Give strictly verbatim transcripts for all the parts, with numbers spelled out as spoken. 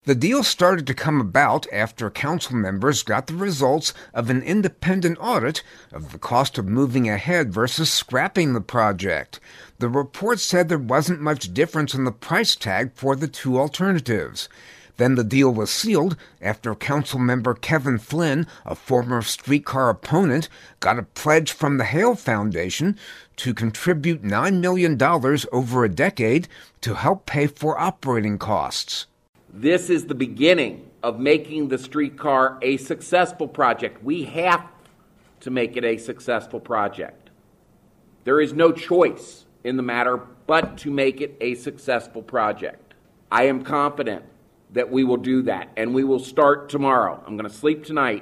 The deal started to come about after council members got the results of an independent audit of the cost of moving ahead versus scrapping the project. The report said there wasn't much difference in the price tag for the two alternatives. Then the deal was sealed after council member Kevin Flynn, a former streetcar opponent, got a pledge from the Hale Foundation to contribute nine million dollars over a decade to help pay for operating costs. This is the beginning of making the streetcar a successful project. We have to make it a successful project. There is no choice in the matter but to make it a successful project. I am confident that we will do that, and we will start tomorrow. I'm going to sleep tonight.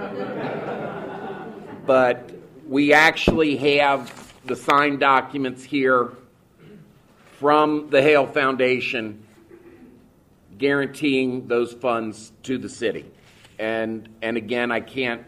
But we actually have the signed documents here from the Hale Foundation guaranteeing those funds to the city. And and again, I can't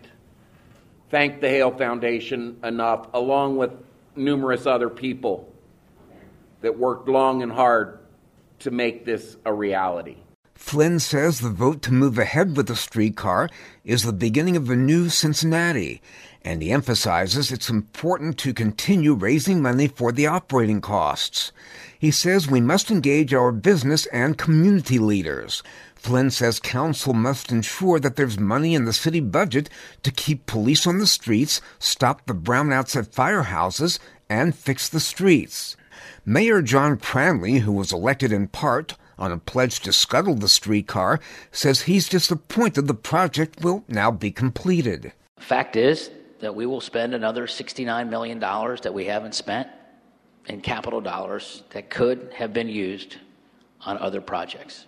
thank the Hale Foundation enough, along with numerous other people that worked long and hard to make this a reality. Flynn says the vote to move ahead with the streetcar is the beginning of a new Cincinnati, and he emphasizes it's important to continue raising money for the operating costs. He says we must engage our business and community leaders. Flynn says council must ensure that there's money in the city budget to keep police on the streets, stop the brownouts at firehouses, and fix the streets. Mayor John Cranley, who was elected in part on a pledge to scuttle the streetcar, says he's disappointed the project will now be completed. The fact is that we will spend another sixty-nine million dollars that we haven't spent in capital dollars that could have been used on other projects,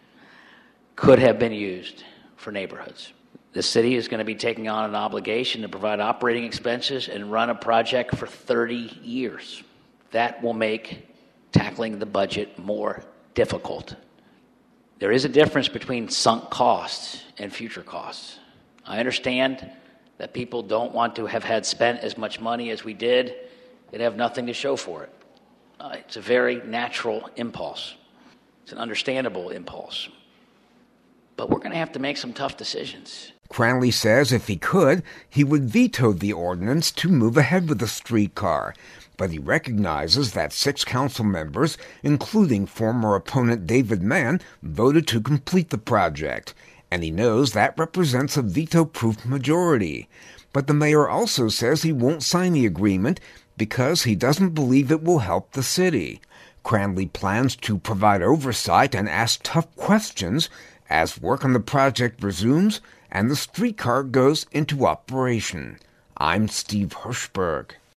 could have been used for neighborhoods. The city is going to be taking on an obligation to provide operating expenses and run a project for thirty years. That will make tackling the budget more difficult. There is a difference between sunk costs and future costs. I understand that people don't want to have had spent as much money as we did and have nothing to show for it. Uh, it's a very natural impulse. It's an understandable impulse. But we're going to have to make some tough decisions. Cranley says if he could, he would veto the ordinance to move ahead with the streetcar. But he recognizes that six council members, including former opponent David Mann, voted to complete the project. And he knows that represents a veto-proof majority. But the mayor also says he won't sign the agreement because he doesn't believe it will help the city. Cranley plans to provide oversight and ask tough questions as work on the project resumes and the streetcar goes into operation. I'm Steve Hirschberg.